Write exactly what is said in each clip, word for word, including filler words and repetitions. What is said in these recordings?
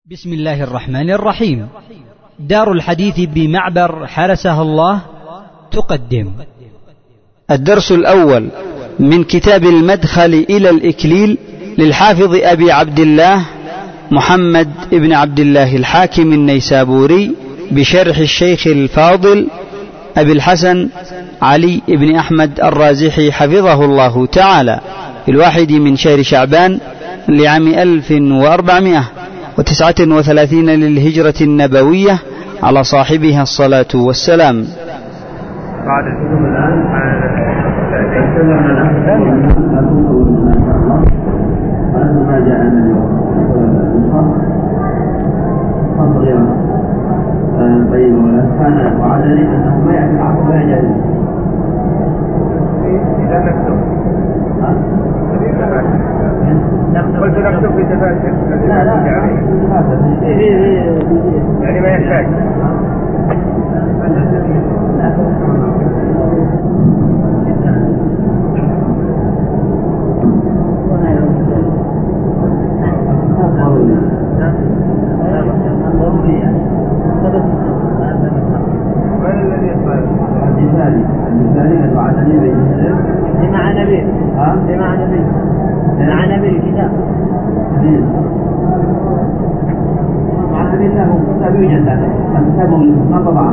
بسم الله الرحمن الرحيم. دار الحديث بمعبر حرسها الله تقدم الدرس الأول من كتاب المدخل إلى الإكليل للحافظ أبي عبد الله محمد بن عبد الله الحاكم النيسابوري بشرح الشيخ الفاضل أبي الحسن علي بن أحمد الرازحي حفظه الله تعالى، في الواحد من شهر شعبان لعام ألف وأربعمائة وتسعة وثلاثين للهجرة النبوية على صاحبها الصلاة والسلام. بعد الحكم الآن ما جاء طيب ولا كان وعدني أنه ما يعرف العقل لا يجوز إذا نكتب قلت نكتب في تفاسير لا لا يعني ما يحتاج من الذي يقبل المثالي المثالي الوعدني بين لمع نبي ها لمع نبي مع نبي الكتاب مع نبي له كتاب يوجد هذا كتاب ما طبعا.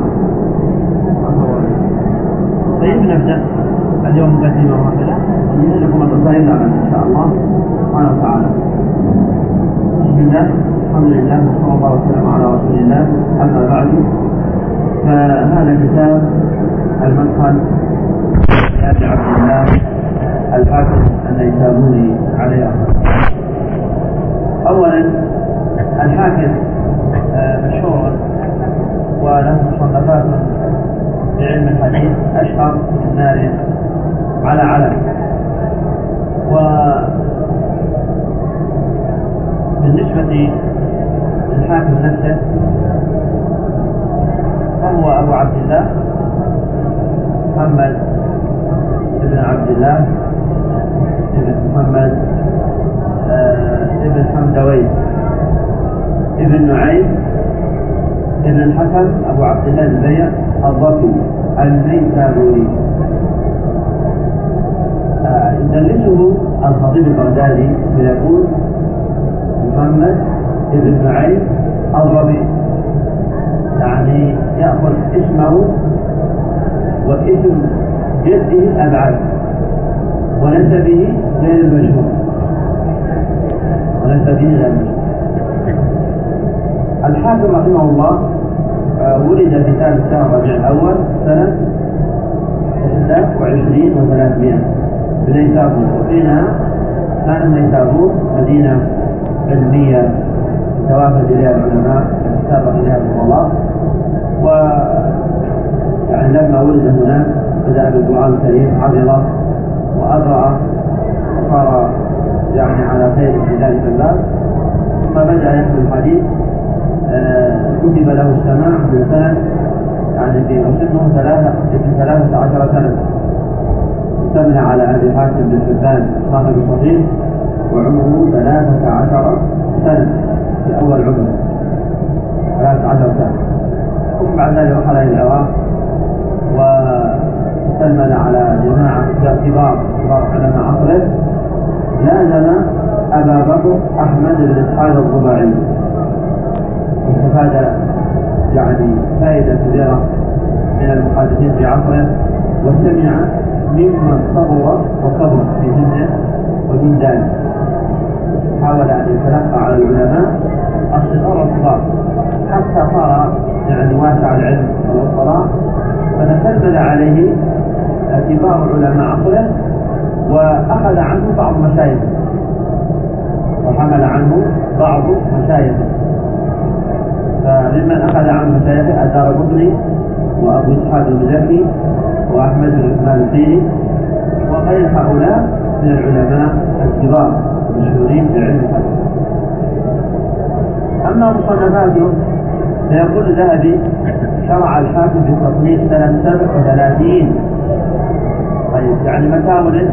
طيب نبدأ اليوم مقدمة واحدة ونقول لكم الرسائل إن شاء الله سبحانه وتعالى. بسم الله الحمد لله وصلى الله وسلم على رسول الله. أما بعد فهذا كتاب المدخل لأبي عبد الله الحاكم النيسابوري عليه رحمه. أولا الحاكم مشهور وله مصنفات في علم الحديث أشهر من نار على علم، وبالنسبة للحاكم نفسه فهو أبو عبد الله محمد ابن عبد الله ابن محمد آه ابن حمدوي ابن نعيم ابن الحسن أبو عبد الله البيع الضبي النيسابوري. آه يدلسه الخطيب البغدادي فيقول محمد ابن نعيم الضبي، يعني يأخذ اسمه واسم جده الأبعد ونسبه غير المشهور ونسبه غير المشهور. الحاكم رحمه الله ولد في ثالث شهر ربيع الأول سنة إحدى وعشرين وثلاثمائة بنيسابور، وحينها كانت نيسابور مدينة علمية توافد إليها العلماء سابق إليها الفضلاء، و يعني لما ولد هناك بدأ بالقرآن الكريم حفظه وأقرأ وصار يعني على خير في ذلك الباب، ثم بدأ يحمل الحديث. كتب له السماع من سنة يعني في سنه ثلاثة في ثلاثة عشر سنة، استمع على أبي حاتم بن حبان صاحب الصحيح وعمره ثلاثة عشر سنة في أول عمره ثلاثة عشر سنة، ثم بعد ذلك رحل إلى العراق واستلمن على جماعة كبار كبار علماء عصره. لازم أبا بكر أحمد بن إسحاق الضباعي واستفاد يعني فائدة كبيرة من المحدثين في عصره، وسمع ممن صبر وكبر في سنه ومن ذلك حاول أن يتلقى على العلماء الصغار والكبار حتى صار يعني واسع العلم والاطلاع، فتسلل عليه كبار علماء عصره وأخذ عنه بعض مشايخه وحمل عنه بعض مشايخه. فممن أخذ عنه مشايخه الدارقطني وأبو إسحاق المزكي وأحمد بن عثمان الطيني وغير هؤلاء من العلماء الكبار المشهورين في علم الحديث. أما مصنفاته فيقول الذهبي شرع الحاكم في تصنيف سنة سبع وثلاثين. طيب يعني متى ولد؟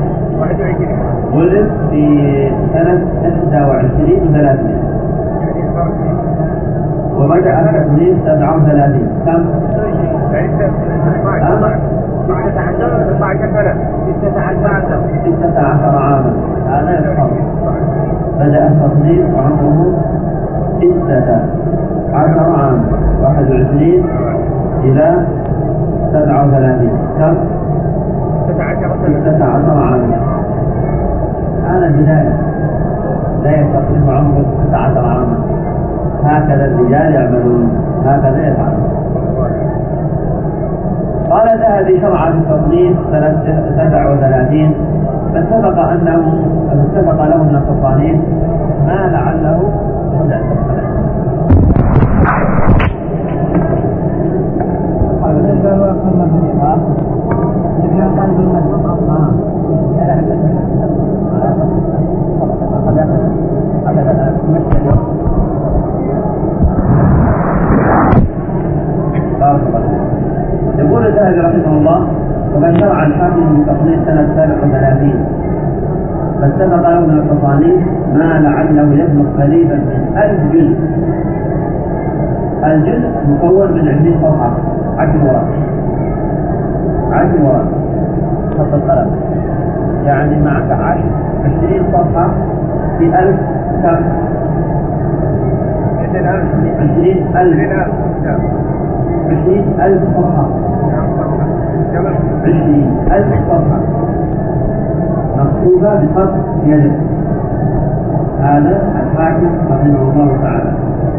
ولد في سنة إحدى وعشرين وثلاثين بدأ التصنيف سبعة وثلاثين كم؟ ستة عشر عاما هذا يحفظ. بدأ التصنيف وعمره ستة عشر عاما واحد وعشرين إلى سبعة وثلاثين كم؟ ستة عشر عاما. هذا بداية لا يتصنف عمره ستة عشر عاما. هكذا الرجال يعملون هكذا يفعلون. قال الذهبي شرع في التصنيف سنة سبع وثلاثين فاتفق أنه اتفق له من التصانيف ما لعله يقول الذهبي رحمه الله ومن شرع الحاكم بتصنيف سنة سبع وثلاثين فاتفق له من التصانيف ما لعله يبلغ قريبا من ألف جزء. الجزء مكون من عشرين صفحة عشر ورق عشر ورق خط القلم يعني معك عشر عشرين صفحة في ألف كم؟ عشرين ألف عشرين ألف صفحة عشرين ألف صفحة مكتوبة بخط يده. هذا الحاكم رحمه الله تعالى.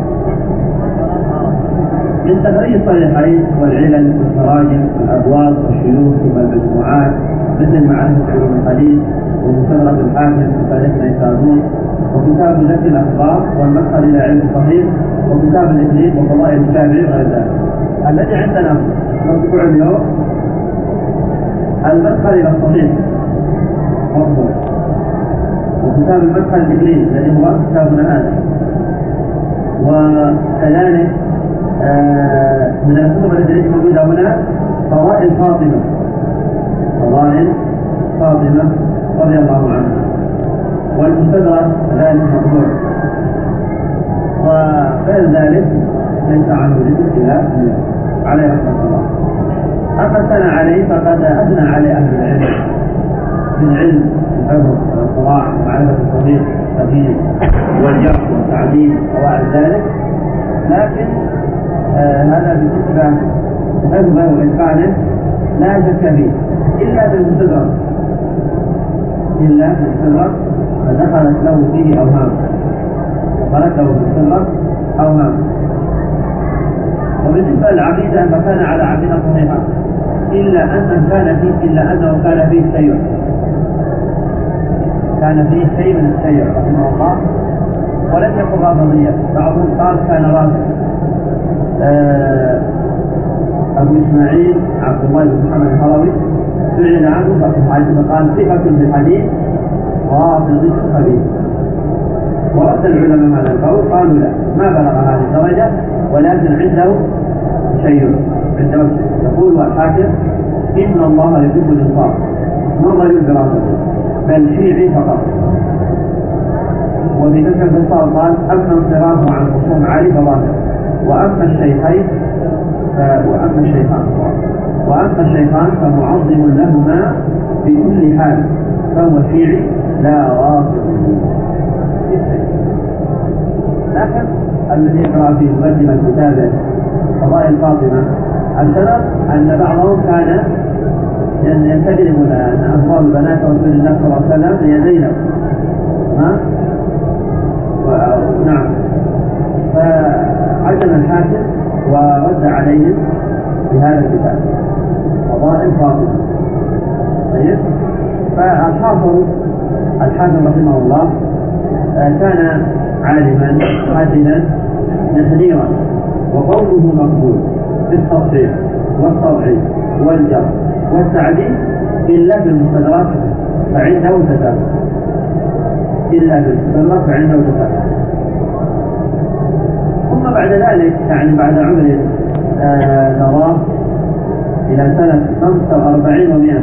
من تخريج الصحيحين والعلل والتراجم والأبواب والشيوخ والمجموعات مثل معرفة علوم الحديث ومستدرك الحاكم في تاريخ نيسابور وكتاب ذكر الأخبار والمدخل إلى علم الصحيح وكتاب الإقليم وفضائل الشافعي وغير ذلك. الذي عندنا مطبوع اليوم المدخل إلى الصحيح مطبوع وكتاب المدخل الإقليم الذي هو كتابنا هذا. وكذلك آه من الكتب التي موجودة هنا فضائل فاطمة فضائل فاطمة رضي الله عنها والمستدرك ذلك مطبوع وغير ذلك ليس عنه ذكر إلى عليه رحمة الله. أما الثنى عليه فقد أثنى عليه أهل العلم من علم الحفظ والاطلاع ومعرفة الصحيح والتقييد والجرح والتعديل وغير ذلك. لكن آه هذا بالنسبة لحفظه وإتقانه لا شك فيه إلا بالمستدرك إلا بالمستدرك فدخلت له فيه أوهام دخلت له بالمستدرك أوهام. وبالنسبة للعقيدة فكان على عقيدة صحيحة إلا أن كان فيه إلا أنه كان فيه شيء كان فيه شيء من الشيء رحمه الله ولم يكن رافضيا. بعضهم قال كان رافض. آه أبو إسماعيل عبد الله بن محمد الحروي سئل عنه فقال ثقة في الحديث رافض خبيث. ورد العلماء على القول قالوا لا ما بلغ هذه الدرجة ولكن عنده شيء عنده شيء. يقول الحاكم إن الله يحب الإنصاف ما رجل برافض بل شيعي فقط. وفي تلك الانتصار قال أما انصرافه عن خصوم علي فظاهر وأما الشيخين وأما الشيخان وأما الشيخان فمعظم لهما في كل حال فهو شيعي لا رافض. لكن الذي يقرأ في مقدمة كتابه فضائل فاطمة السبب أن بعضهم كان ينتقل أن أطفال بنات رسول الله صلى الله عليه وسلم هي زينب ها نعم فعزم الحاكم ورد عليهم بهذا الكتاب فضائل فاطمة. طيب فالحافظ الحاكم رحمه الله كان عالما حاسدا نحنيرا وقوله مقبول في التصحيح والتضعيف والجرح والتعديل إلا بالمستدرك فعنده تتابع إلا بالمستدرك فعنده تتابع. ثم بعد ذلك يعني بعد عمر نظام إلى سنة خمسة وأربعين ومئة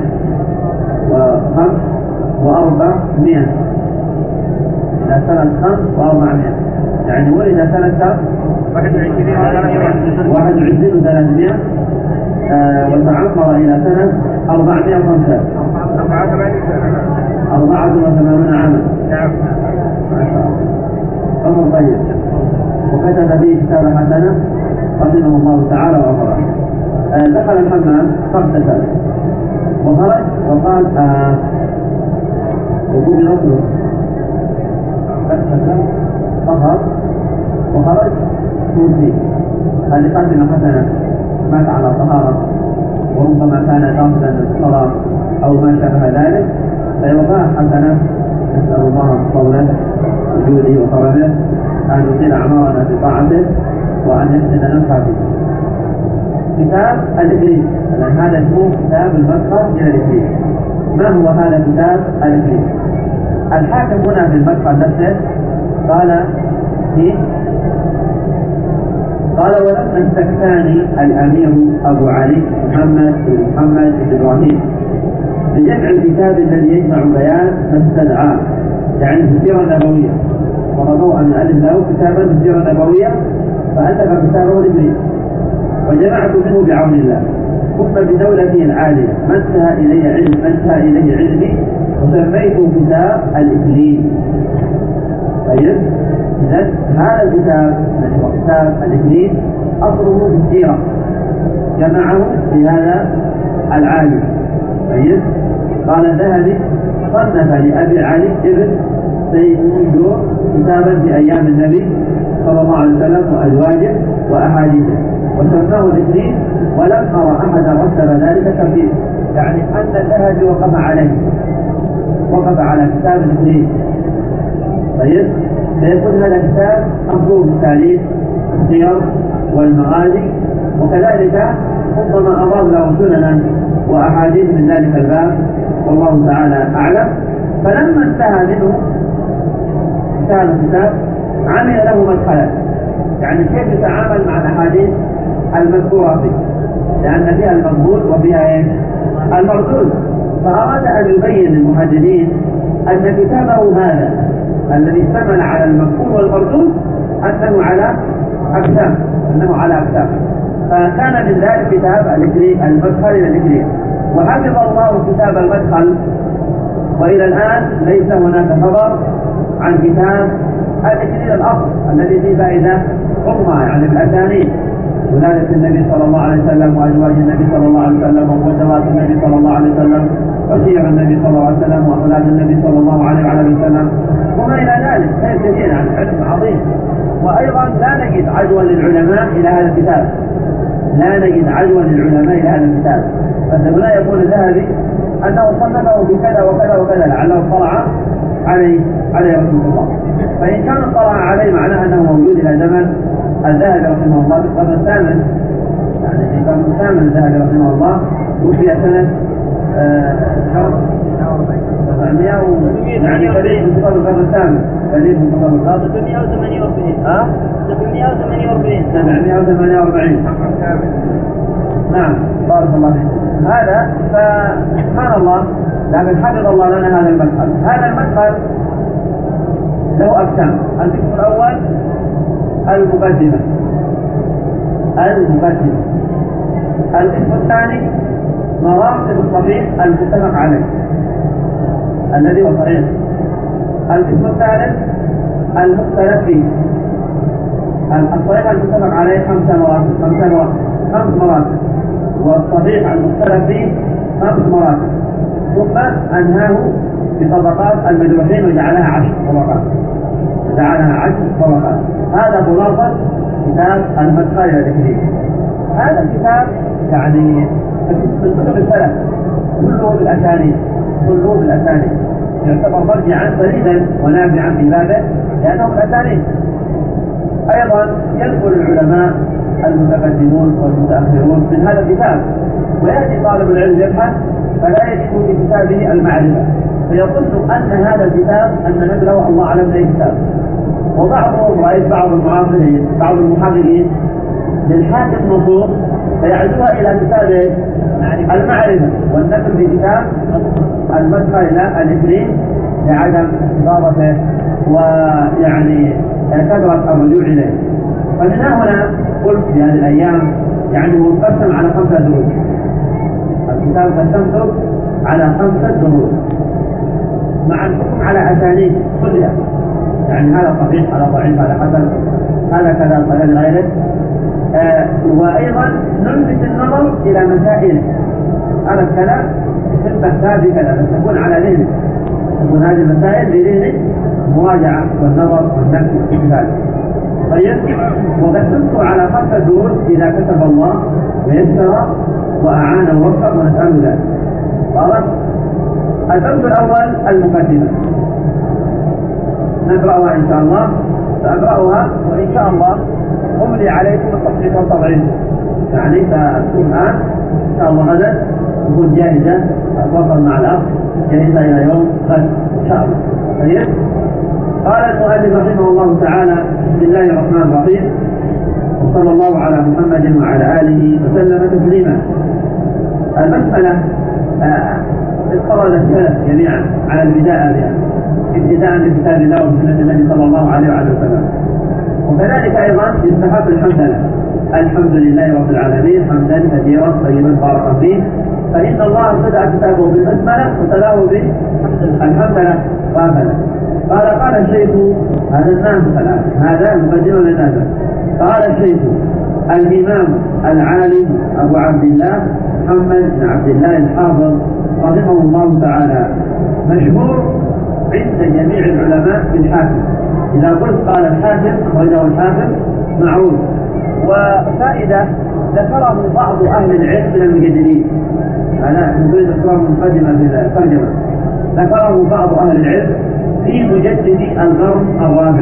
وخمس وأربعمائة إلى سنة خمس وأربعمائة يعني ولد سنة واحد وعشرين وثلاثمائة وتعمر إلى سنة أربعمائة وخمسة أربعة وثمانون عاما. نعم. ما شاء الله. أمر طيب. وكتب فيه كتاب حسنة رحمه الله تعالى وغفره. دخل الحمام فاغتسل وخرج وقال وقوم رسله طهر وخرج توفي. هذه قدمة حسنة مات على طهارة وربما كان قاصدا للصلاة أو ما شابه ذلك، فيوقع حسنة. نسأل الله فضله وجوده وكرمه أن يطيل أعمارنا في طاعته وأن يحسن نفسه فيه. كتاب الإكليل، لأن هذا اسمه كتاب المدخل إلى الإكليل. ما هو هذا كتاب الإكليل؟ الحاكم هنا في المدخل نفسه قال فيه قال ولما استكتاني الأمير أبو علي محمد بن محمد بن إبراهيم بجمع الكتاب الذي يجمع بيان ما استدعاه، يعني في السيرة النبوية، ورضوا أن يؤلف له كتابا في السيرة النبوية فألف كتابه الإكليل وجمعت منه بعون الله، ثم بدولته العالية ما انتهى إلي علم ما انتهى إليه علمي وسميته كتاب الإكليل. طيب، إذن هذا الكتاب الذي هو كتاب الإكليل أصله في السيرة جمعه في هذا العالم. طيب، قال الذهبي صنف لأبي علي ابن سيد منجور كتابا في أيام النبي صلى الله عليه وسلم وأزواجه وأحاديثه وسماه الإكليل، ولم أرى أحدا رتب ذلك ترتيبا، يعني أن الذهبي وقف عليه وقف على كتاب الإكليل. طيب، فيكون هذا الكتاب أصله التاريخ السير والمغازي، وكذلك ربما أضاف له سننا وأحاديث من ذلك الباب، والله تعالى أعلم. فلما انتهى منه انتهى الكتاب عمل له مدخلا، يعني كيف يتعامل مع الأحاديث المذكورة فيه، لأن فيها المقبول وفيها المردود. فأراد أن يبين للمحدثين أن كتابه هذا الذي اشتمل على المقبول والمردود أنه على أقسام أنه على أقسام فكان من ذلك كتاب الإكليل المدخل إلى الإكليل، وحفظ الله كتاب المدخل، وإلى الآن ليس هناك خبر عن كتاب الإكليل الأصل الذي فيه فائدة عظمى، يعني بالأسانيد، ولادة النبي صلى الله عليه وسلم وأزواج النبي صلى الله عليه وسلم وغزوات النبي صلى الله عليه وسلم وسير النبي صلى الله عليه وسلم وأولاد النبي صلى الله عليه وسلم وما إلى ذلك، خير كثير عن علم عظيم. وأيضا لا نجد عدوى للعلماء إلى هذا الكتاب، لا نجد عدوى للعلماء إلى هذا الكتاب. فلا يقول الذهبي أنه صنفه بكذا وكذا وكذا لعله اطلع عليه عليه رحمه الله، فإن كان اطلع عليه معناه أنه موجود إلى زمن الذهبي رحمه الله في القرن الثامن، يعني في القرن الثامن الذهبي رحمه الله وفي سنة سبعمائة يعني قريب من القرن الثامن، قريب من القرن الثامن سبعمائة وثمانية وأربعين ها سبعمائة وثمانية وأربعين سبعمائة وثمانية وأربعين نعم، بارك الله فيك. هذا فسبحان الله، لكن حفظ الله لنا هذا المدخل. هذا المدخل له أقسام. القسم الأول المقدمة المقدمة القسم الثاني مراتب الصحيح المتفق عليه الذي هو صحيح. القسم الثالث المختلف فيه. الصحيح المتفق عليه خمس مراتب خمس مراتب خمس مراتب والصحيح المختلف فيه خمس مراتب، ثم أنهاه بطبقات المجروحين وجعلها عشر طبقات جعلها عشر طبقات. هذا خلاصة كتاب المدخل إلى الإكليل. هذا الكتاب يعني من كتب السلف كله بالأسانيد كله بالأسانيد يعتبر مرجعا فريدا ونافعا في بابه لأنه بالأسانيد. أيضا يذكر العلماء المتقدمون والمتأخرون من هذا الكتاب، ويأتي طالب العلم يبحث فلا يجد في كتابه المعرفة فيظن أن هذا الكتاب أن نزله الله أعلم أي كتاب. وبعضهم رأيت بعض المعاصرين بعض المحققين للحاكم نصوص فيعزوها إلى كتاب المعرفة والنقل في كتاب المدخل إلى الإكليل لعدم إضافته ويعني كثرت الرجوع إليه. فمن هنا قلت في هذه الأيام يعني هو مقسم على خمسة دروس. الكتاب قسمته على خمسة دروس مع الحكم على أسانيد كلها، يعني هذا صحيح هذا ضعيف هذا حسن هذا كذا صحيح غيره. آه وأيضا نلفت النظر إلى مسائل هذا الكلام في الكتاب كذا بس تكون على ذهنك، تكون هذه المسائل لذهنك مراجعة والنظر والنفس والكتاب. طيب وقسمت على خمسة دروس إذا كتب الله ويسر وأعان ووفق ونسأل ذلك. قالت الدرس الأول المقدمة نقرأها إن شاء الله، سأقرأها وإن شاء الله أملي عليكم التصحيح والتضعيف، يعني سأكون الآن إن شاء الله غدا تكون جاهزة أتواصل مع الأخ جاهزة إلى يوم غد إن شاء الله. طيب قال المؤلف رحمه الله تعالى بسم الله الرحمن الرحيم وصلى الله على محمد وعلى آله وسلم تسليما. المسألة اضطرد السلف جميعا على البداية بها ابتداء بكتاب الله وسنة النبي صلى الله عليه وعلى وسلم، وكذلك أيضا يستحق الحمد لله الحمد لله رب العالمين حمدا كثيرا طيبا باركا فيه، فإن الله ابتدأ كتابه بالبسملة وتلاه بالحمد لله وهكذا. قال قال الشيخ هذا الناس الآن هذا المقدمة للناس. قال الشيخ الإمام العالم أبو عبد الله محمد بن عبد الله الحافظ رحمه الله تعالى مشهور عند جميع العلماء بالحاكم. إذا قلت قال الحاكم أخرجه الحاكم معروف. وفائدة ذكره بعض أهل العلم من المجددين، أنا نريد أذكر مقدمة في الترجمة، ذكره بعض أهل العلم في مجدد القرن الرابع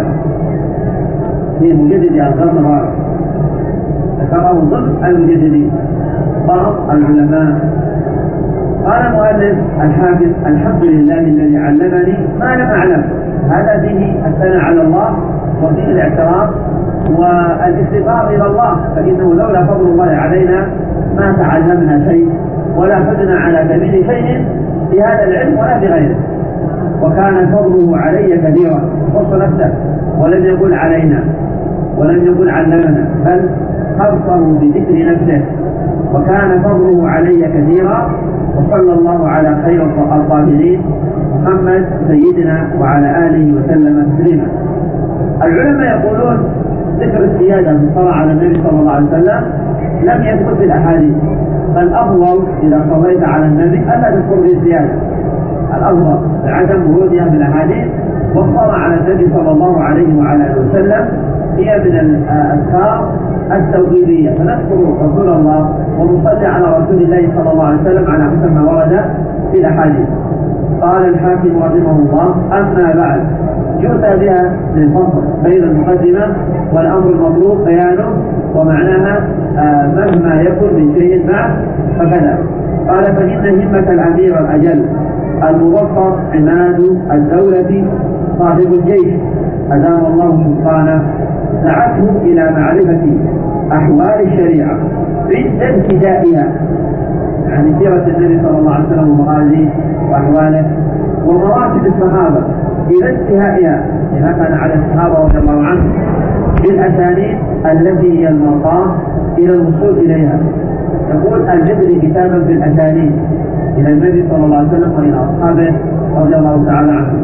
في مجدد القرن الرابع ذكره ضمن المجددين بعض العلماء. قال المؤلف الحافظ الحمد لله الذي علمني ما لم أعلم، هذا فيه الثناء على الله وفيه الاعتراف والاستغفار إلى الله، فإنه لولا فضل الله علينا ما تعلمنا شيء ولا فزنا على سبيل شيء في هذا العلم ولا بغيره. وكان فضله علي كبيرا، خص نفسه ولم يقل علينا ولم يقل علمنا بل خصه بذكر نفسه. وكان فضله علي كثيرا وصلى الله على خير الطاهرين محمد سيدنا وعلى آله وسلم تسليما. العلماء يقولون ذكر السيادة بالصلاة على النبي صلى الله عليه وسلم لم يثبت في الأحاديث، بل أفضل إذا صليت على النبي ألا تذكر به السيادة، الأفضل عدم ورودها في الأحاديث. والصلاة على النبي صلى الله عليه وعلى آله وسلم هي من الأذكار التوحيدية، فنذكر رسول الله ونصلي على رسول الله صلى الله عليه وسلم على حسب ما ورد في الأحاديث. قال الحاكم رحمه الله أما بعد يؤتى بها للفصل بين المقدمة والأمر المطلوب بيانه ومعناها آه مهما يكن من شيء بعد فكذا. قال فإن همة الأمير الأجل الموفق عماد الدولة صاحب الجيش أدام الله سبحانه دعته إلى معرفة أحوال الشريعة عند ابتدائها، يعني سيرة النبي صلى الله عليه وسلم ومغازيه وأحواله ومراتب الصحابة إلى انتهائها إذا كان على الصحابة رضي الله عنهم بالأسانيد التي هي المرقاة إلى الوصول إليها. يقول الجبري كتابا بالأسانيد إلى النبي صلى الله عليه وسلم وإلى أصحابه رضي الله تعالى عنهم.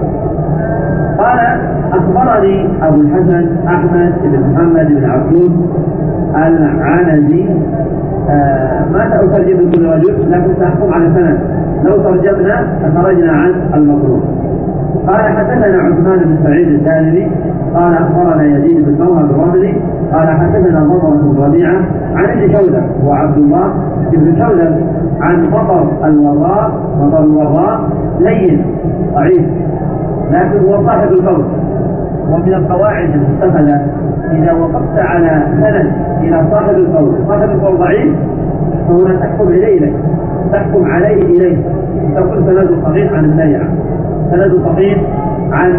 قال أخبرني أبو الحسن أحمد بن محمد بن عبدود العنزي، آه ما سأترجم كل رجل لكن سأحكم على سند، لو ترجمنا خرجنا عن المطلوب. قال حدثنا عثمان بن سعيد الدارمي قال أخبرنا يزيد بن موهب الرملي قال حدثنا مطر بن ربيعة عن ابن شودة وعبد الله بن شودة عن مطر الوراء مطر الوراء لين ضعيف لكن هو صاحب القول. ومن القواعد المستفادة إذا وقفت على سند إلى صاحب القول صاحب القول ضعيف فهنا تحكم إليه لك. تحكم عليه إليه تقول سند صحيح عن النيع، سند صحيح عن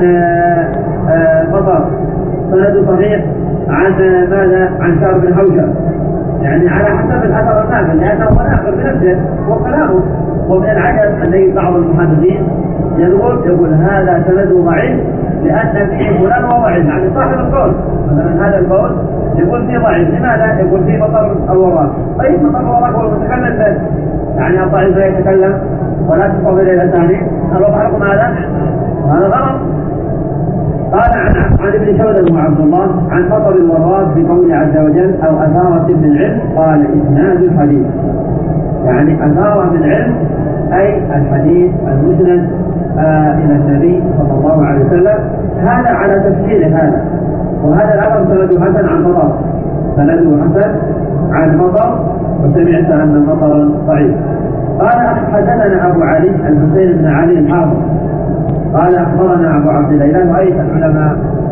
مطر، سند صحيح عن ماذا عن شعر بن حوشب، يعني على حسب الأثر الناقل لأنه ناقل بنفسه وكلامه. ومن العجب أن بعض المحدثين يقول يقول هذا سند ضعيف لأن فيه فلان وضعف، يعني صاحب القول مثلا هذا القول يقول فيه ضعيف، لماذا؟ يقول فيه مطر الوراق. طيب مطر الوراق هو المتكلم به، يعني الضعيف لا يتكلم ولا تفضل إلى الأسانيد، هل وضع لكم هذا؟ هذا غلط. قال عن عن ابن شودة وعبد الله عن مطر الوراق بقوله عز وجل أو أثارة من علم، قال إسناد الحديث، يعني أثارة من علم أي الحديث المسند آه إلى النبي صلى الله عليه وسلم. هذا على تفسير هذا، وهذا الأمر سنده حسن عن مطر، سنده حسن عن مطر، وسمعت أن المطر ضعيف. قال حدثنا أبو علي الحسين بن علي الحافظ قال أخبرنا أبو عبد الله، وأيضا العلماء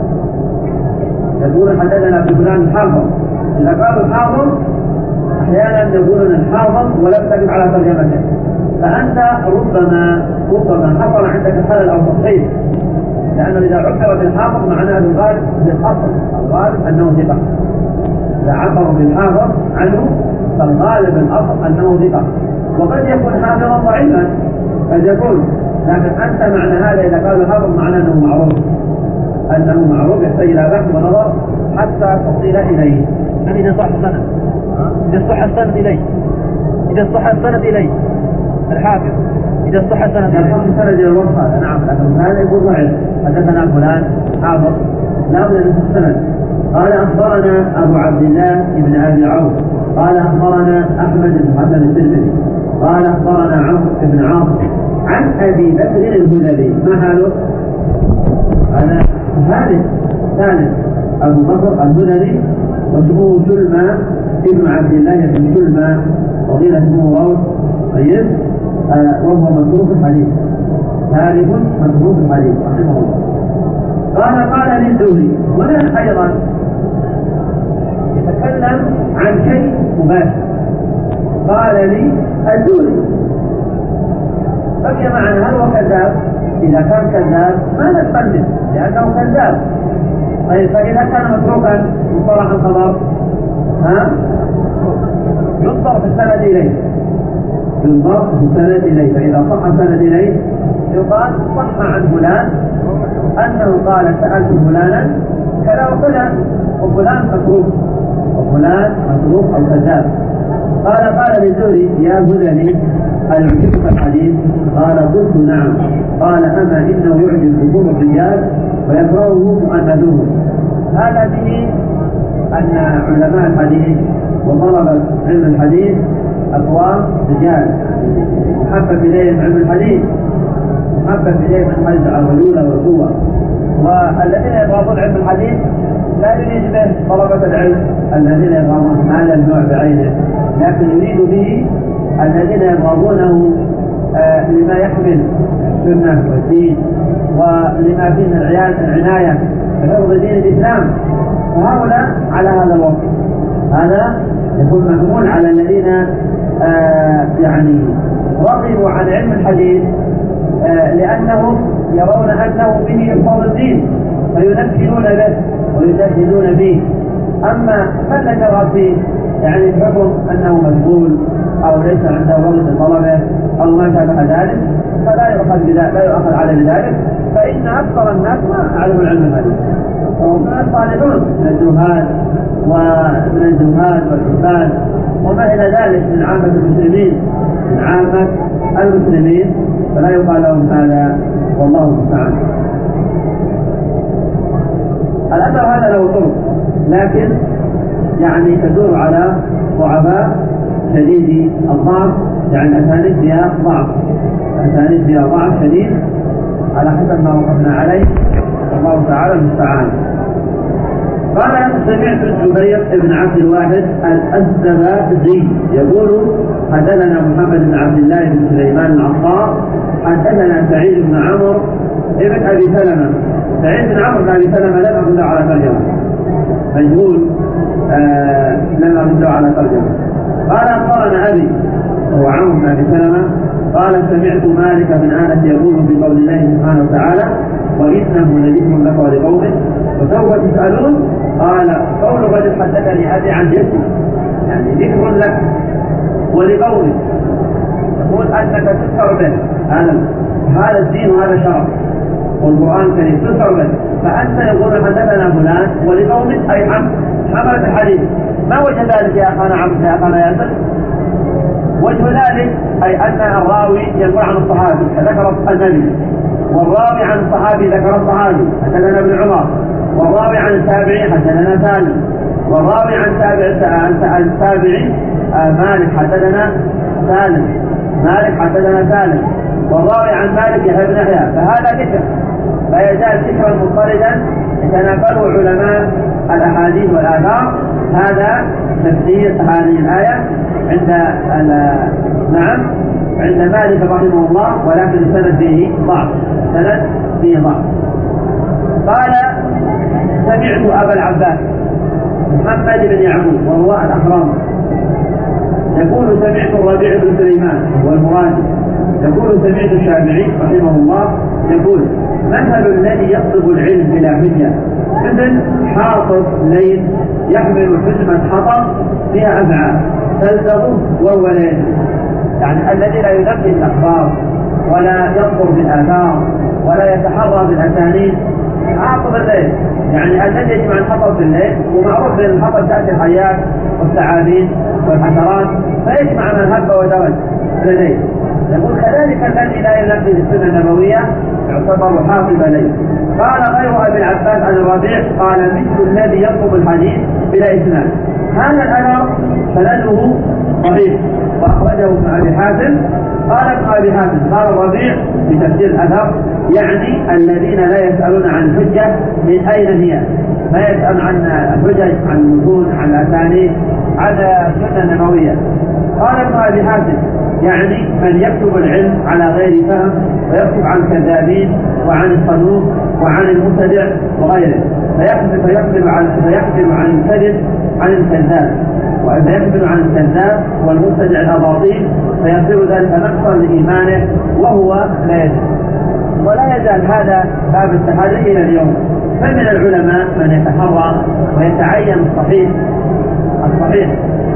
يقول حدثنا ابن فلان الحافظ. إذا قالوا الحافظ أحيانا يقولون الحافظ ولم تجد على ترجمته، فأنت ربما ربما حصل عندك خلل أو تصحيح، لأنه إذا عبر بالحافظ معناه الغالب بالأصل، الغالب أنه ثقة. إذا عبروا بالحافظ عنه فالغالب الأصل أنه ثقة، وقد يكون حافظا ضعيفا قد يكون، لكن أنت معنى هذا إذا قال الحافظ معناه أنه معروف، أنه معروف يحتاج إلى بحث ونظر حتى تصل إليه. يعني إذا صح السند، إذا صح السند إليه، إذا صح السند إليه الحافظ، إذا صح السند إليه صح السند إلى الوصف هذا نعم، لكن هذا يقول ضعيف حدثنا فلان حافظ لا بد من السند. قال أخبرنا أبو عبد الله بن أبي عوف قال أخبرنا أحمد بن حسن الترمذي قال أخبرنا عمرو بن عاصم عن أبي بكر الهذلي. ما حاله؟ هذا ثالث ثالث أبو بكر الهذلي، واسمه سلمى ابن عبد الله بن سلمى، وقيل اسمه روح طيب، آه وهو متروك الحديث، ثالث متروك الحديث رحمه الله. قال قال للزهري، هنا أيضا يتكلم عن شيء مباشر، قال لي الزهري، بقي معنا هل هو كذاب؟ إذا كان كذاب ما نتقدم لأنه كذاب. طيب فإذا كان متروكا مصطلح الخبر ها ينظر في السند إليه، ينظر في السند إليه، فإذا صح السند إليه يقال صح عن فلان أنه قال سألت فلانا كذا وكذا، وفلان متروك وفلان متروك أو كذاب. قال قال للزهري يا هذلي هل يعجبك الحديث؟ قال قلت نعم. قال أما إنه يعجب ذكور الرجال ويكرهه مؤنثوه. هذا به أن علماء الحديث وطلبة علم الحديث أقوام رجال محبب إليهم علم الحديث، محبب إليهم الحديث على الرجولة والقوة، والذين يبغضون علم الحديث لا يريد به طلبة العلم الذين يبغضون هذا النوع بعينه، لكن يريد به الذين يبغضونه آه لما يحمل السنة والدين ولما فيه من العناية بحفظ دين الإسلام، فهؤلاء على هذا الوصف. هذا يكون محمول على الذين آه يعني رغبوا عن علم الحديث آه لأنهم يرون أنه به يحفظ الدين فينكلون به ويجددون به. أما من لا يرغب فيه يعني بحكم أنه مشغول أو ليس عنده وقت لطلبه أو ما شابه ذلك فلا يؤخذ بذلك، لا يؤخذ على ذلك، فإن أكثر الناس ما يعلمون العلم الحديث، وهم الصالحون من الزهاد ومن الزهاد والحسان وما إلى ذلك من عامة المسلمين من عامة المسلمين، فلا يقال لهم هذا والله المستعان. الأثر هذا له طرق لكن يعني تدور على ضعفاء شديد الضعف، يعني أسانيد فيها ضعف، أسانيد فيها ضعف شديد على حسب ما وقفنا عليه، الله تعالى المستعان. قال سمعت الزبير بن عبد الواحد الأزدبادي يقول حدثنا محمد بن عبد الله بن سليمان العطار حدثنا سعيد بن عمرو ابن أبي سلمة. سعيد بن عمرو بن أبي سلمة لم أكن له على ترجمة، مجهول آه لم أكن له على ترجمة. قال أخبرنا أبي وهو عمرو بن أبي سلمة قال سمعت مالك بن أنس يقول بقول الله سبحانه وتعالى وإنه لذكر لك ولقومك وسوف تسألون. قال قول الرجل حدثني أبي عن جدي يعني ذكر لك ولقومك، يقول أنك تذكر به، هذا هذا الدين وهذا شرف، والقرآن الكريم تسع لك، فأنت يقول حدثنا فلان ولقوم أي عم حملة الحديث. ما وجه ذلك يا أخانا عبد يا أخانا ياسر؟ وجه ذلك أي أن الراوي يقول عن الصحابي ذكر النبي، والراوي عن الصحابي ذكر الصحابي حدثنا ابن عمر، والراوي عن التابعي حدثنا سالم، والراوي عن تابع التابعي مالك حدثنا سالم مالك حدثنا سالم، والراوي عن مالك يحيى بن يحيى، فهذا ذكر، فيزال ذكرا مضطردا يتناقله علماء الأحاديث والآثار. هذا تفسير هذه الآية عند نعم عند مالك رحمه الله، ولكن السند فيه ضعف، السند فيه ضعف. قال سمعت أبا العباس محمد بن يعقوب وهو الأحرام يقول سمعت الربيع بن سليمان والمرادي يقول سمعت الشافعي رحمه الله يقول مثل الذي يطلب العلم بلا حجة مثل حاطب ليل يحمل حزمة حطب فيها أفعال تلزغه وهو ليل، يعني الذي لا ينقي الأخبار ولا ينظر بالآثار ولا يتحرى بالأسانيد. حاطب الليل يعني الذي يجمع الحطب في الليل، ومعروف بأن الحطب تأتي الحيات والثعابين والحشرات فيجمع من هب ودرج لديه. يقول كذلك الذي لا ينقي السنة النبوية يعتبر حاطب ليل. قال غير أبي العباس عن الربيع قال مثل الذي يطلب الحديث بلا إسناد. هذا الأثر سنده صحيح وأخرجه ابن أبي حاتم. قال ابن أبي حاتم قال الربيع بتفسير الأثر يعني الذين لا يسألون عن الحجة من أين هي، ما يسأل عن الحجج عن النزول عن الأسانيد عن السنة النبوية. قال ابن أبي حاتم يعني من يكتب العلم على غير فهم ويكتب عن الكذابين وعن الصدوق وعن المبتدع وغيره، فيكتب فيكتب عن فيكتب عن الكذب عن الكذاب، وإذا يكتب عن الكذاب والمبتدع الأباطيل فيصير ذلك نقصا لإيمانه وهو لا يدري. ولا يزال هذا باب التحري إلى اليوم. فمن العلماء من يتحرى ويتعين الصحيح الصحيح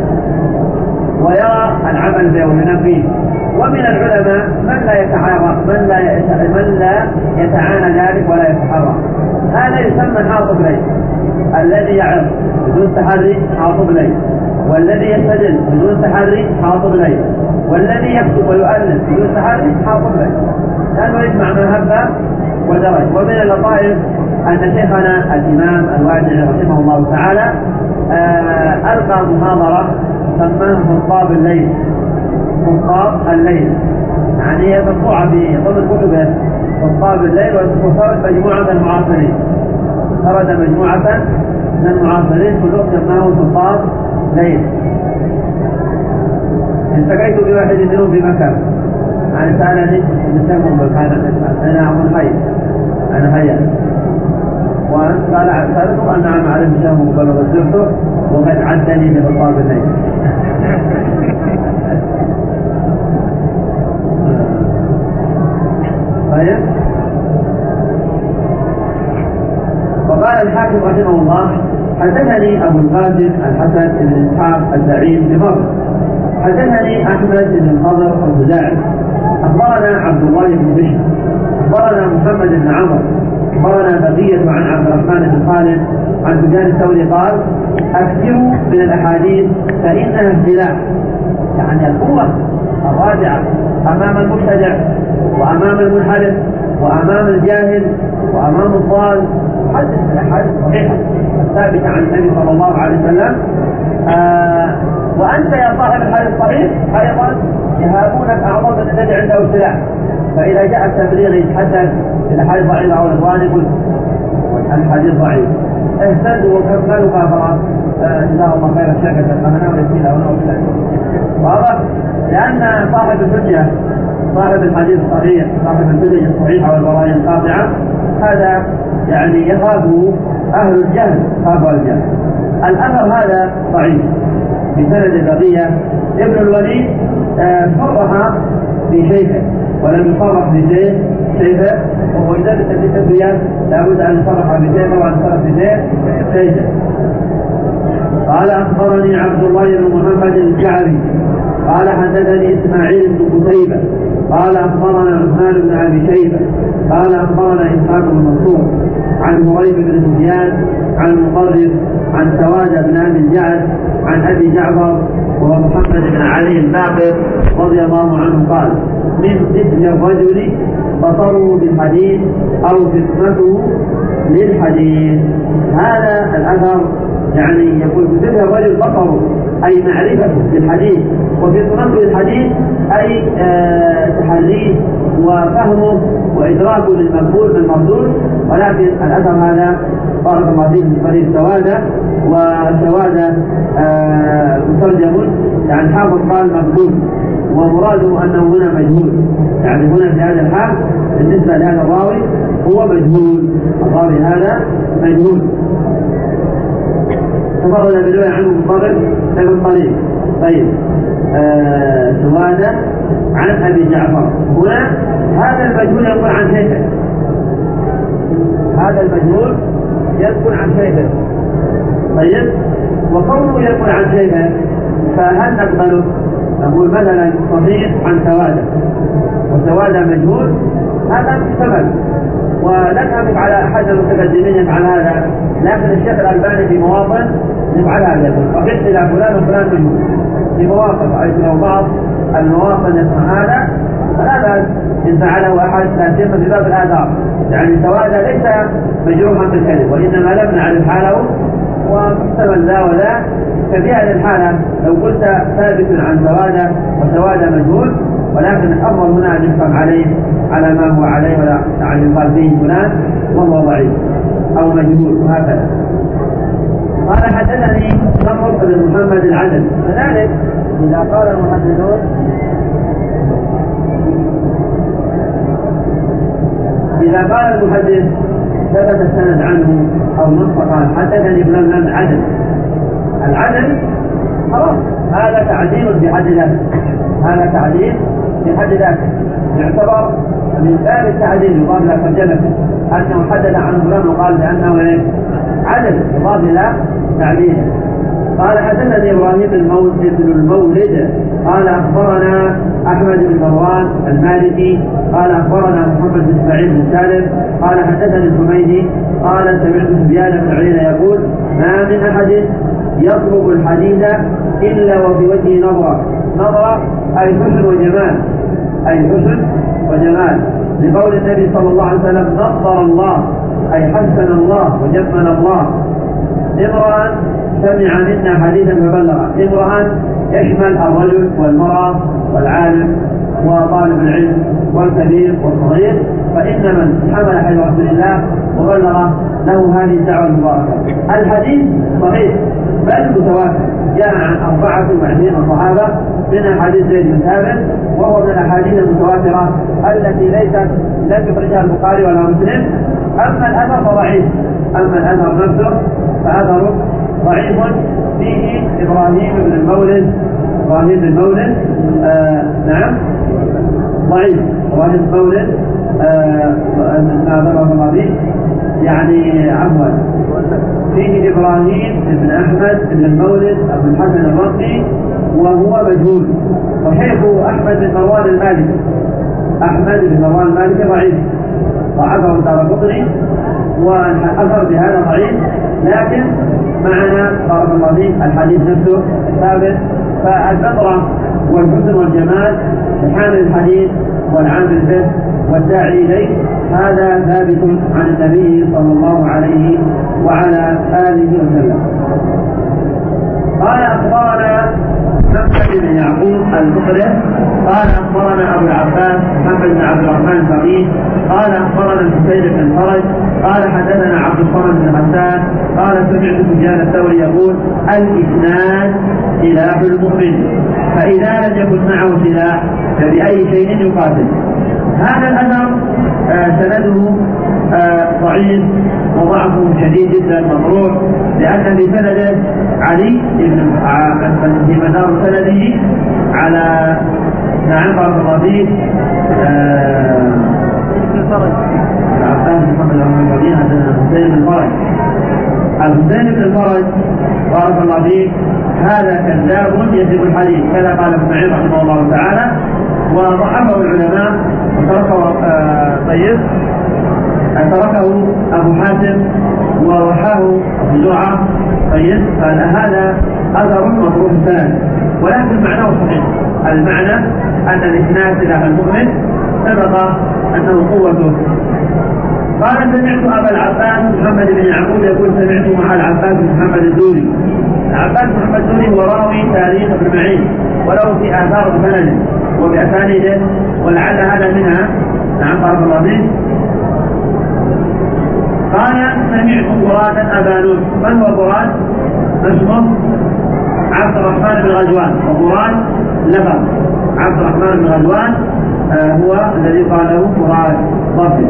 ويرى العمل به وينفيه، ومن العلماء من لا يتعارى من لا من لا يتعانى ذلك ولا يتحرى. هذا يسمى حاطب ليل، الذي يعظ بدون تحري حاطب ليل، والذي يستدل بدون تحري حاطب ليل، والذي يكتب ويؤلف بدون تحري حاطب ليل، لأنه يجمع من هب ودرج. ومن اللطائف أن شيخنا الإمام الوادعي رحمه الله تعالى آه ألقى محاضرة سماها خطاب الليل خطاب الليل يعني هي مطبوعة في ضمن كتبه خطاب الليل، وخرج مجموعة من المعاصرين خرج مجموعة من المعاصرين كلهم سماه خطاب ليل. التقيت بواحد منهم في مكة يعني سألني بسمهم بالكان أنا أقول حي أنا هيا، وقال سألته أن نعم عليه بسمه مقبل وزرته وقد عدني بخطاب الليل. طيب. وقال الحاكم رحمه الله حدثني أبو القاسم الحسن بن إسحاق الزعيم بمصر حدثني أحمد بن الخضر الخزاعي أخبرنا عبد الله بن بشر أخبرنا محمد بن عمرو أخبرنا بقية عن عبد الرحمن بن خالد عن سفيان الثوري قال أكثروا من الأحاديث فإنها ابتلاء، يعني القوة الراجعة أمام المبتدع وأمام المنحرف وأمام الجاهل وأمام الضال. حدث الأحاديث صحيحة الثابتة عن النبي صلى الله عليه وسلم. آه وأنت يا صاحب الحديث الصحيح أيضا يهابونك أعظم من الذي عنده ابتلاء، فإذا جاء التبليغ يتحدث الحديث ضعيف أو الإخوان يقول الحديث ضعيف اهتدوا وكملوا كافرا جزاه الله خير الشكل فهنا ويسيل أو نوع واضح، لأن صاحب الحجة صاحب الحديث الصحيح صاحب الحجة الصحيحة والبراهين القاطعة هذا يعني يخافه أهل الجهل خافوا الجهل. الأثر هذا ضعيف بسند بقية ابن الوليد صرح في شيخه ولم يصرح بشيء شيخه، وهو إذا التسويات لابد أن يصرح بشيخه وأن يصرح بشيء شيخه. قال أخبرني عبد الله بن محمد الجعري قال حدثني إسماعيل بن قتيبة قال أخبرنا عثمان بن أبي شيبة قال أخبرنا إسحاق بن منصور عن هريب بن سفيان عن مقرب عن سواد بن أبي الجعد عن أبي جعفر وهو محمد بن علي الباقر رضي الله عنه قال: من فتن الرجل بصره بالحديث أو فتنته للحديث. هذا الأثر يعني يقول فتن الرجل بصره أي معرفته بالحديث، وفتنته للحديث أي آه تحريه وفهمه وإدراكه للمقبول بالمردود. ولكن الأثر هذا بارك الله فيه من طريق سوادة، وسوادة آه مترجم يعني حافظ قال مقبول، ومراده أنه هنا مجهول، يعني هنا في هذا الحال بالنسبة لهذا الراوي هو مجهول، الراوي هذا مجهول. تفرد بالرواية عنه مقرب ابن طريق. طيب آه سوادة عن أبي جعفر، هنا هذا المجهول يقول عن شيخه، هذا المجهول يقول عن شيخه. طيب وقوله يقول عن شيخه فهل نقبله؟ نقول مثلا صحيح عن سوادة، وسوادة مجهول، هذا محتمل، ولن أقف على أحد المتقدمين يفعل هذا، لكن الشيخ الألباني في مواطن يفعل هذا، صحيح إلى فلان وفلان مجهول في مواطن، أي لو بعض المواطن يفعل هذا فلا بأس إن فعله أحد، لا سيما في باب الآثار، يعني سوادة ليس مجروحا بالكذب، وإنما لم نعرف حاله ومحتمل ذا وذا. ففي هذه الحالة لو قلت ثابت عن سوادة وسوادة مجهول، ولكن الأفضل هنا أن يحكم عليه على ما هو عليه، ولا يعني يقال فيه فلان وهو ضعيف أو مجهول وهكذا. قال حدثني نصر بن محمد العدل. كذلك إذا قال المحدثون إذا قال المحدث ثبت السند عنه أو نص قال حدثني فلان العدل، العدل خلاص هذا تعديل بحد ذاته، هذا تعديل بحد ذاته يعتبر من باب التعديل، يضاف إلى ترجمته أنه حدث عن فلان وقال بأنه عدل، يضاف إلى تعديله. قال حدثني إبراهيم بن المولد قال أخبرنا أحمد بن مروان المالكي قال أخبرنا محمد بن إسماعيل بن سالم قال حدثني الحميدي قال سمعت سفيان بن عيينة يقول: ما من أحد يطلب الحديث إلا وفي وجهه نظرة، نظرة أي حسن وجمال، أي حسن وجمال، لقول النبي صلى الله عليه وسلم: نظر الله أي حسن الله وجمل الله امرأ سمع منا حديثا فبلغه. امرأ يشمل الرجل والمرأة والعالم وطالب العلم والكبير والصغير، فإن من حمل حديث رسول الله وبلغه له هذه الدعوة المباركة. الحديث صحيح بل متواتر، جاء عن أربعة وعشرين صحابة من حديث زيد بن ثابت، وهو من الأحاديث المتواترة التي ليست لم يخرجها البخاري ولا مسلم. أما الأثر فضعيف، أما الأثر نفسه فأثر ضعيف، فيه إبراهيم بن المولد، إبراهيم بن المولد آه نعم ضعيف، إبراهيم بن المولد آه يعني عفوا فيه إبراهيم بن أحمد بن المولد أبو الحسن الرقي وهو مجهول، وشيخه أحمد بن مروان المالكي، أحمد بن مروان المالكي ضعيف، ضعفه الدارقطني والأثر بهذا ضعيف، لكن معنا بارك الله فيه الحديث نفسه ثابت. فالفطرة والحسن والجمال لحامل الحديث والعامل به والداعي إليه هذا ثابت عن النبي صلى الله عليه وعلى آله وسلم. قال أخبرنا محمد بن يعقوب المقرئ قال أخبرنا أبو العباس محمد بن عبد الرحمن الفقيه قال أخبرنا الحسين بن الفرج قال حدثنا عبد الصمد بن غسان قال سمعت سفيان الثوري يقول: الإسناد سلاح المؤمن، فإذا لم يكن معه سلاح فبأي شيء يقاتل. هذا الأثر آه سنده آه ضعيف وضعفه شديد جدا مطروح، لأن في سنده علي بن آه في مدار سنده على نعم بارك الله فيه العباس محمد بن الوليد الحسين بن الفرج. الحسين بن الفرج بارك الله فيه هذا كذاب يكذب الحديث، كذا قال ابن معين رحمه الله تعالى: وضعفه العلماء وتركه طيب تركه أبو حاتم ووحاه أبو زرعة طيب. فهذا أثر مطروح السند، ولكن معناه صحيح. المعنى أن الإسناد إلى المؤمن سبق أنه قوته. قال سمعت أبا العباس محمد بن يعقوب يقول سمعت مع العباس بن محمد الدوري. العباس بن محمد الدوري هو راوي تاريخ ابن معين وله في آثار بسند وبأسانيده، ولعل هذا منها. نعم بارك الله فيك. قال سمعت برادا أبا نوح. من هو براد؟ اسمه عبد الرحمن بن غزوان، وبراد لقب عبد الرحمن بن غزوان آه هو الذي قاله مراد ضبط.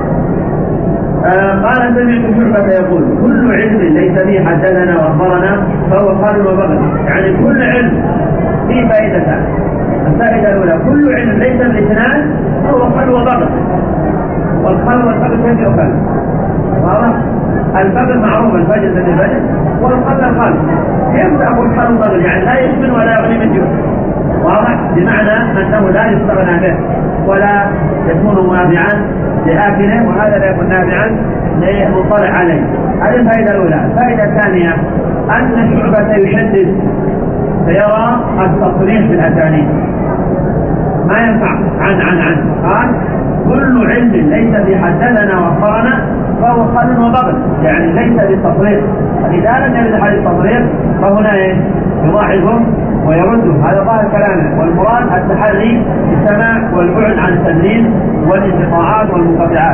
آه قال سمعت شعبة يقول كل علم ليس به حدثنا واخبرنا فهو خال وبغل. يعني كل علم فيه فائدتان. الفائدة الأولى كل علم ليس بالإسناد فهو خال وبغل، والخال والبغل شيء أخر. واضح؟ البغل معروف الفجر من الفجر، والخل الخل. كيف تأكل خل وبغل؟ يعني لا يشمل ولا يغني من جوع. واضح؟ بمعنى أنه لا يستغنى به ولا يكون نافعا لآكله، وهذا لا يكون نافعا للمطلع عليه. هذه الفائدة الأولى. الفائدة الثانية أن شعبة يشدد فيرى التصريح بالأسانيد، ما ينفع عن عن عن قال كل علم ليس في حدثنا واخبرنا فهو خل وبغل، يعني ليس بالتصريح. فإذا لم يرد حديث التصريح فهنا يضاعفه ويرده. هذا ظاهر كلامه، والمراد التحري بالسماع والبعد عن التدليس والانقطاعات والمنقطعات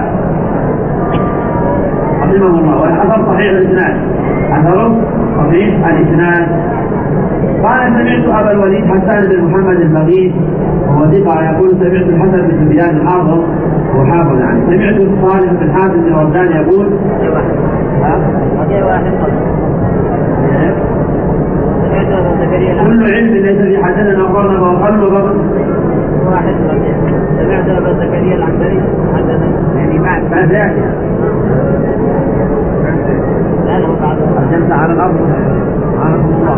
رحمه الله. والأثر صحيح الإسناد، أثره صحيح الإسناد. قال سمعت أبا الوليد حسان بن محمد البغيث وهو ثقة يقول سمعت الحسن بن سفيان الحافظ وحافظ يعني. سمعت صالح بن حاتم بن رمضان يقول كل علم ليس في حدثنا وقرنا وقرنا وقرنا واحد سمعت أبا زكريا العنبري حدثنا يعني بعد بعد ذلك لا لا بعد أجلت على الأرض عرفه الله.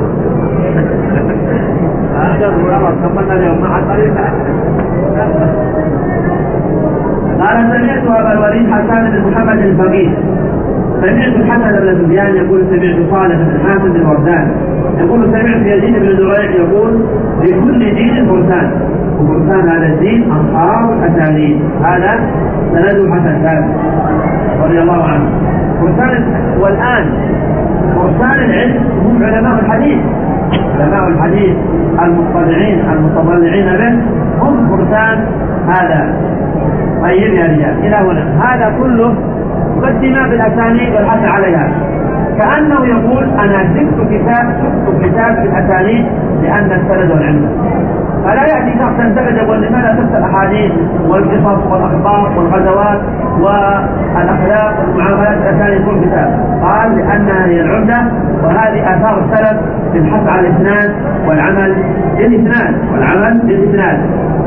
كملنا اليوم مع الطريقة. قال سمعت أبا الوليد حسان بن محمد الفقيه. سمعت الحسن بن سفيان يقول سمعت صالح بن حاتم بن وردان يقول سمعت يزيد بن زريع يقول لكل دين فرسان، وفرسان هذا الدين أنصار الأسانيد. هذا سند حسن ثابت رضي الله عنه. فرسان والآن فرسان العلم هم علماء الحديث، علماء الحديث المطلعين المتطلعين به هم فرسان هذا. طيب يا رجال إلى هنا هذا كله مقدمة بالأسانيد والحث عليها، كأنه يقول أنا سبت كتاب سبت كتاب في الأسانيد لأن السند والعلم. فلا يأتي شخص ينتقد يقول لماذا سبت الأحاديث والقصص والأخبار والغزوات والأخلاق والمعاملات الأسانيد في الكتاب. قال لأنها هي العمدة، وهذه آثار السلف في الحث على الإسناد والعمل بالإسناد والعمل بالإسناد.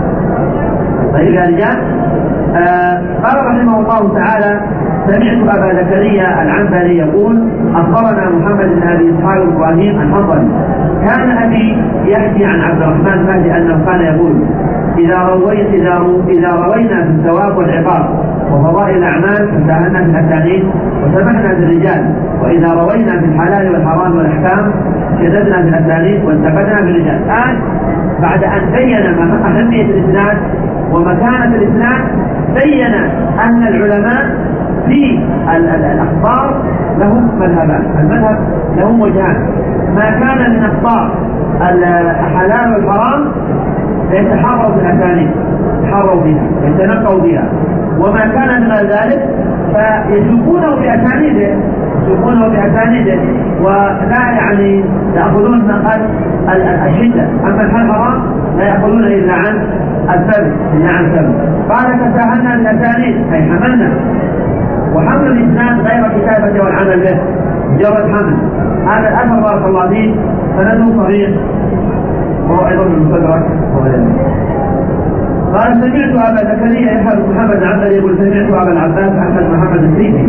طيب يا رجال آه قال رحمه الله تعالى سمعت أبا زكريا العنبري يقول أخبرنا محمد بن أبي إسحاق إبراهيم الحنظلي كان أبي يحكي عن عبد الرحمن مهدي أنه كان يقول إذا رويت إذا, رو إذا روينا في الثواب والعقاب وفضائل الأعمال فساهلنا في الأسانيد وسمحنا بالرجال، وإذا روينا في الحلال والحرام والأحكام شددنا في الأسانيد وانتقدنا بالرجال. الآن بعد أن بين أهمية الإسناد ومكانة الإسناد بين أن العلماء في الأخبار لهم مذهبان. المذهب لهم وجهان، ما كان من أخبار الحلال والحرام فيتحروا في الأسانيد يتحروا بها يتنقوا بها، وما كان من ذلك فيسوقونه بأسانيده يسوقونه بأسانيده ولا يعني يأخذون نقل الشدة. أما الحرام لا يأخذون إلا عن الثبت إلا عن الثبت. قال تساهلنا الأسانيد أي حملنا، وحمل الإسناد غير كتابة والعمل به مجرد حمل. هذا الأثر بارك الله فيه سنده صحيح وهو أيضا من المستدرك. قال سمعت أبا زكريا يحيى بن محمد العنبري يقول سمعت أبا العباس أحمد محمد السيسي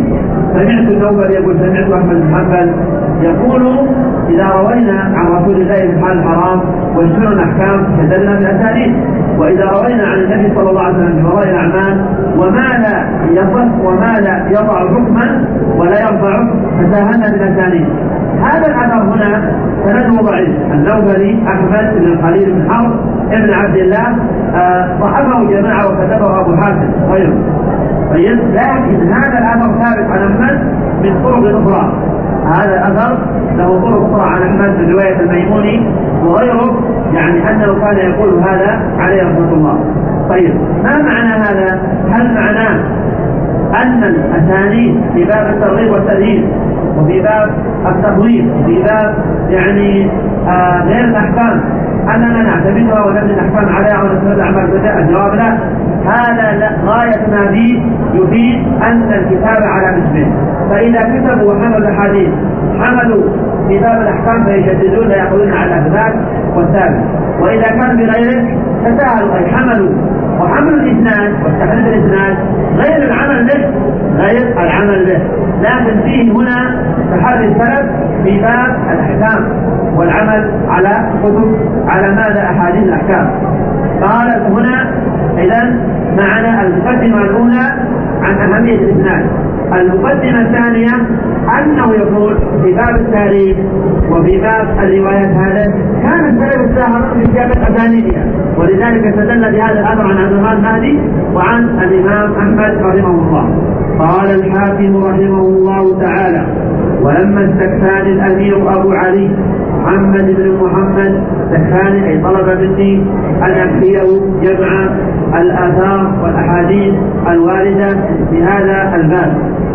سمعت النوبل يقول سمعت أحمد بن حنبل يقول إذا روينا عن رسول الله الحلال الحرام والسنن أحكام تدلنا بالأسانيد، وإذا روينا عن النبي صلى الله عليه وسلم بفضائل الأعمال وما لا يصح وما لا يضع حكما ولا يرفع فساهمنا بالأسانيد. هذا الأثر هنا سنده ضعيف. النوبلي أحمد بن الخليل بن حرب ابن عبد الله ضعفه جماعة وكتبه أبو حاتم غيره. طيب، لكن هذا الأثر ثابت عن أحمد من طرق أخرى. هذا الأثر له طرق أخرى عن أحمد من رواية الميموني وغيره، يعني أنه كان يقول هذا عليه رحمة الله. طيب، ما معنى هذا؟ هل معناه أن الأسانيد في باب الترغيب والترهيب وفي باب التفويض وفي باب يعني آه غير الأحكام أننا نعتمدها ونبني الأحكام عليها ونستمد أعمال بداء؟ الجواب لا. هذا لا، غاية ما فيه يفيد أن الكتاب على اسمه. فإذا كتبوا وحملوا الأحاديث حملوا في باب الأحكام فيجددون لا يأخذون على الأثبات والثابت، وإذا كان بغيره تساهلوا أي حملوا وحملوا الإسناد واستحدث الإسناد غير العمل به غير العمل به لكن فيه هنا تحري السلف في باب الأحكام والعمل على كتب على ماذا أحاديث الأحكام. قالت هنا إذن معنا المقدمة الأولى عن أهمية الإسناد. المقدمة الثانية أنه يقول في باب التاريخ وفي باب الروايات هذا كان السلف الساهرون في كتابة أسانيدها، ولذلك استدل بهذا الأمر عن عبد الرحمن المهدي وعن الإمام أحمد رحمه الله. قال الحاكم رحمه الله تعالى: ولما استكفاني الأمير أبو علي محمد بن محمد استكفاني أي طلب مني أن أكفيه جمع الآثار والأحاديث الواردة في هذا الباب.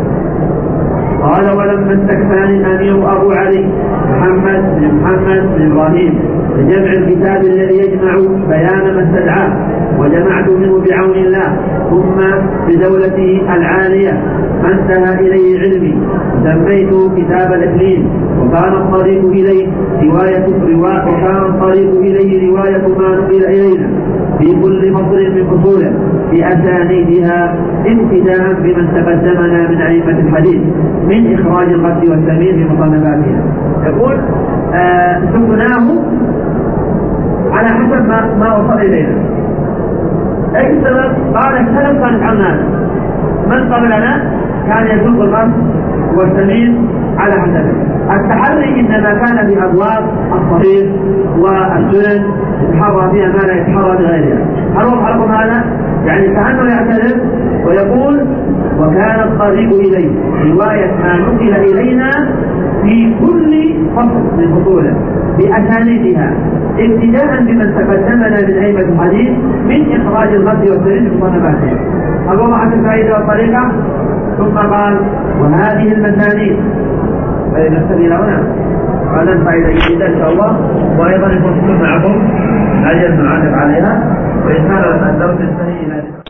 قال: ولما استكفاني الأمير أبو علي محمد بن محمد بن إبراهيم لجمع الكتاب الذي يجمع بيان ما استدعاه وجمعت منه بعون الله ثم بدولته العالية ما انتهى إليه علمي سميت كتاب الإكليل، وكان الطريق إليه رواية رواية وكان الطريق إليه رواية ما نقل إلينا في كل فصل من فصوله بأسانيدها ابتداء بمن تقدمنا من أئمة الحديث من إخراج القتل والتمييز في مصنفاتها. يقول سقناه على حسب ما, ما وصل إلينا. أي السبب؟ قال السلف كانت عنا من قبلنا كان يسوق القتل والتمييز على حسبه. التحري إنما كان في أبواب الصحيح والسنن يتحرى فيها ما لا يتحرى بغيرها. هل وضح لكم هذا؟ يعني كأنه يعتذر ويقول: وكان الطريق إليه رواية ما نقل إلينا في كل فصل من فصوله بأسانيدها ابتداء بمن تقدمنا من أئمة الحديث من إخراج الغد والسرد من مصنفاتها. هل وضحت الفائدة والطريقة؟ ثم قال: وهذه المسانيد فلنستمر هنا. هذا الفائدة جديدة إن شاء الله، وأيضا يكون معكم أجل نعلق عليها، وإن كان الدرس الثاني